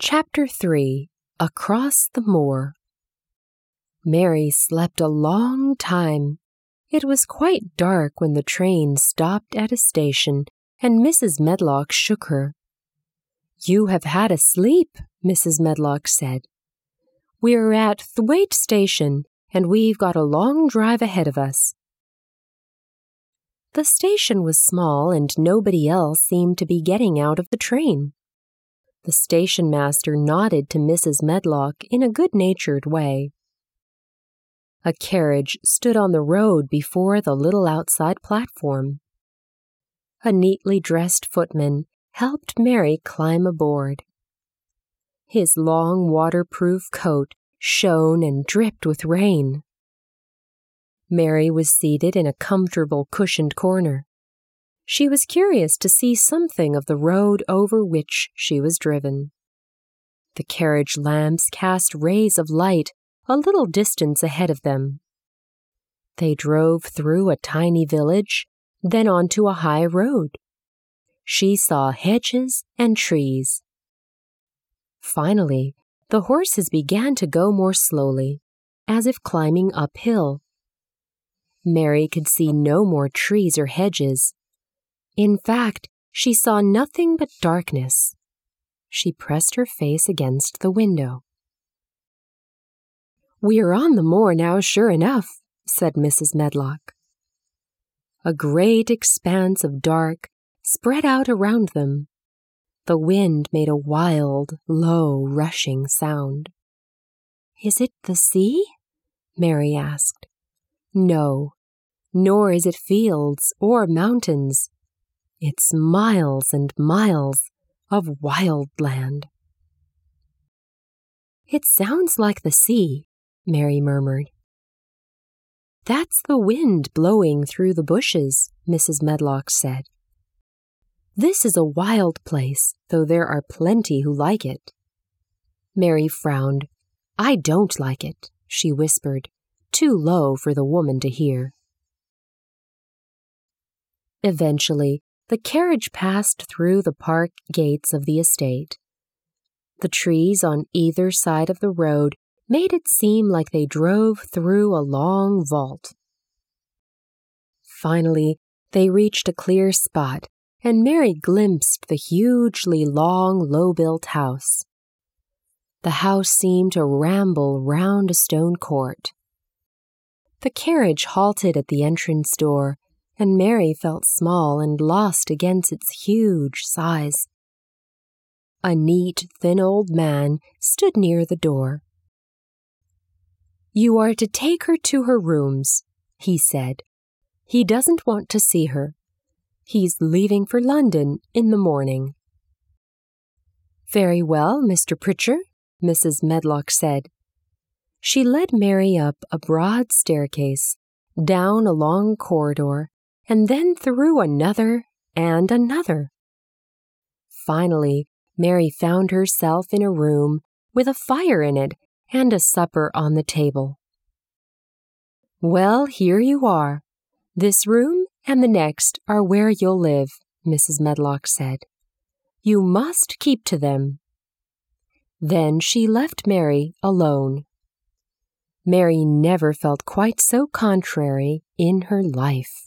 Chapter 3. Across the Moor. Mary slept a long time. It was quite dark when the train stopped at a station, and Mrs. Medlock shook her. "You have had a sleep," Mrs. Medlock said. "We're at Thwaite Station, and we've got a long drive ahead of us." The station was small, and nobody else seemed to be getting out of the train. The station master nodded to Mrs. Medlock in a good-natured way. A carriage stood on the road before the little outside platform. A neatly dressed footman helped Mary climb aboard. His long waterproof coat shone and dripped with rain. Mary was seated in a comfortable cushioned corner. She was curious to see something of the road over which she was driven. The carriage lamps cast rays of light a little distance ahead of them. They drove through a tiny village, then onto a high road. She saw hedges and trees. Finally, the horses began to go more slowly, as if climbing uphill. Mary could see no more trees or hedges. In fact, she saw nothing but darkness. She pressed her face against the window. "We're on the moor now, sure enough," said Mrs. Medlock. A great expanse of dark spread out around them. The wind made a wild, low, rushing sound. "Is it the sea?" Mary asked. "No, nor is it fields or mountains. It's miles and miles of wild land." "It sounds like the sea," Mary murmured. "That's the wind blowing through the bushes," Mrs. Medlock said. "This is a wild place, though there are plenty who like it." Mary frowned. "I don't like it," she whispered, too low for the woman to hear. Eventually, the carriage passed through the park gates of the estate. The trees on either side of the road made it seem like they drove through a long vault. Finally, they reached a clear spot, and Mary glimpsed the hugely long, low-built house. The house seemed to ramble round a stone court. The carriage halted at the entrance door, and Mary felt small and lost against its huge size. A neat, thin old man stood near the door. "You are to take her to her rooms," he said. "He doesn't want to see her. He's leaving for London in the morning." "Very well, Mr. Pritchard," Mrs. Medlock said. She led Mary up a broad staircase, down a long corridor, and then through another and another. Finally, Mary found herself in a room with a fire in it and a supper on the table. "Well, here you are. This room and the next are where you'll live," Mrs. Medlock said. "You must keep to them." Then she left Mary alone. Mary never felt quite so contrary in her life.